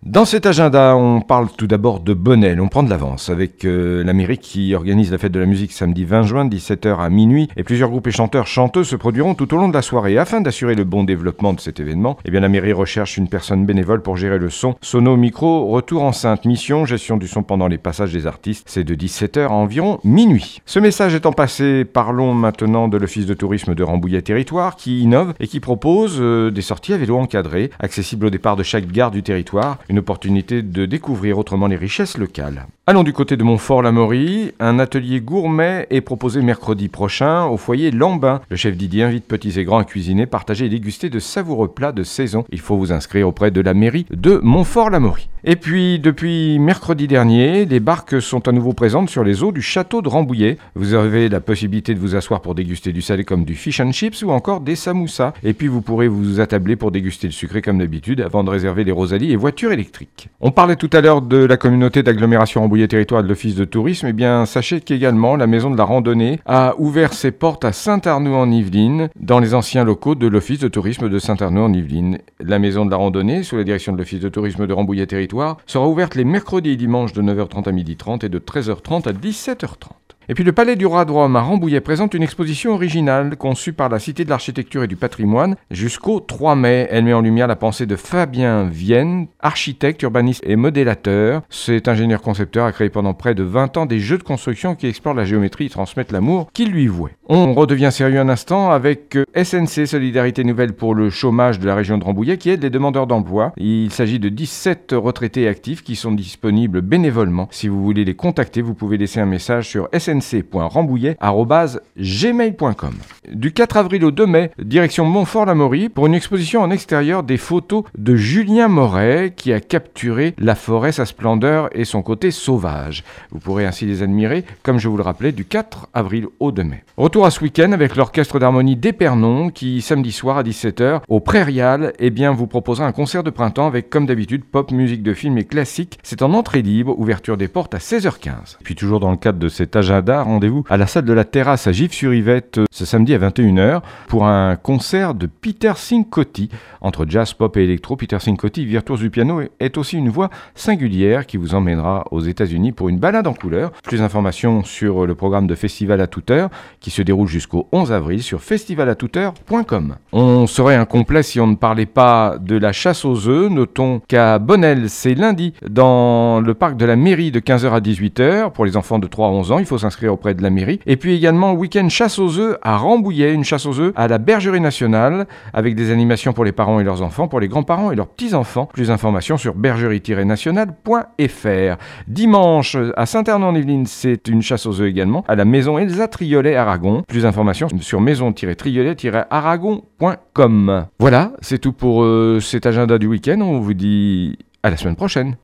Dans cet agenda, on parle tout d'abord de Bonnel. On prend de l'avance avec la mairie qui organise la fête de la musique samedi 20 juin, 17h à minuit. Et plusieurs groupes et chanteurs-chanteuses se produiront tout au long de la soirée. Afin d'assurer le bon développement de cet événement, la mairie recherche une personne bénévole pour gérer le son, sono, micro, retour enceinte, mission, gestion du son pendant les passages des artistes. C'est de 17h à environ minuit. Ce message étant passé, parlons maintenant de l'Office de tourisme de Rambouillet Territoire qui innove et qui propose des sorties à vélo encadrées, accessibles au départ de chaque gare du territoire. Une opportunité de découvrir autrement les richesses locales. Allons du côté de Montfort-l'Amaury. Un atelier gourmet est proposé mercredi prochain au foyer Lambin. Le chef Didier invite petits et grands à cuisiner, partager et déguster de savoureux plats de saison. Il faut vous inscrire auprès de la mairie de Montfort-l'Amaury. Et puis, depuis mercredi dernier, les barques sont à nouveau présentes sur les eaux du château de Rambouillet. Vous avez la possibilité de vous asseoir pour déguster du salé comme du fish and chips ou encore des samoussas. Et puis, vous pourrez vous attabler pour déguster le sucré comme d'habitude avant de réserver les rosalies et voitures électriques. On parlait tout à l'heure de la communauté d'agglomération Rambouillet Territoire de l'Office de tourisme. Sachez qu'également la maison de la randonnée a ouvert ses portes à Saint-Arnoult-en-Yvelines, dans les anciens locaux de l'Office de tourisme de Saint-Arnoult-en-Yvelines. La maison de la randonnée, sous la direction de l'Office de tourisme de Rambouillet Territoire, sera ouverte les mercredis et dimanches de 9h30 à 12h30 et de 13h30 à 17h30. Et puis le Palais du Roi de Rome à Rambouillet présente une exposition originale conçue par la Cité de l'Architecture et du Patrimoine jusqu'au 3 mai. Elle met en lumière la pensée de Fabien Vienne, architecte, urbaniste et modélateur. Cet ingénieur-concepteur a créé pendant près de 20 ans des jeux de construction qui explorent la géométrie et transmettent l'amour qu'il lui vouait. On redevient sérieux un instant avec SNC, Solidarité Nouvelle pour le chômage de la région de Rambouillet, qui aide les demandeurs d'emploi. Il s'agit de 17 retraités actifs qui sont disponibles bénévolement. Si vous voulez les contacter, vous pouvez laisser un message sur snc.rambouillet@gmail.com. Du 4 avril au 2 mai, direction Montfort-l'Amaury pour une exposition en extérieur des photos de Julien Moret qui a capturé la forêt, sa splendeur et son côté sauvage. Vous pourrez ainsi les admirer, comme je vous le rappelais, du 4 avril au 2 mai. Retour à ce week-end avec l'orchestre d'harmonie d'Épernon qui, samedi soir à 17h, au Prairial, vous proposera un concert de printemps avec, comme d'habitude, pop, musique de film et classique. C'est en entrée libre, ouverture des portes à 16h15. Puis toujours dans le cadre de cet agenda, rendez-vous à la salle de la Terrasse à Gif-sur-Yvette ce samedi à 21h pour un concert de Peter Cincotti. Entre jazz, pop et électro, Peter Cincotti, virtuose du piano, est aussi une voix singulière qui vous emmènera aux États-Unis pour une balade en couleur. Plus d'informations sur le programme de Festival à toute heure qui se déroule jusqu'au 11 avril sur festivalatouteheure.com. On serait incomplet si on ne parlait pas de la chasse aux œufs. Notons qu'à Bonnel, c'est lundi dans le parc de la mairie de 15h à 18h pour les enfants de 3 à 11 ans. Il faut s'inscrire auprès de la mairie. Et puis également week-end chasse aux œufs à Rambouillet, une chasse aux œufs à la Bergerie Nationale avec des animations pour les parents et leurs enfants, pour les grands-parents et leurs petits-enfants. Plus d'informations sur bergerie-nationale.fr. Dimanche à Saint-Arnoult-en-Yvelines, c'est une chasse aux œufs également à la maison Elsa Triolet Aragon. Plus d'informations sur maison-triolet-aragon.com. Voilà, c'est tout pour cet agenda du week-end. On vous dit à la semaine prochaine.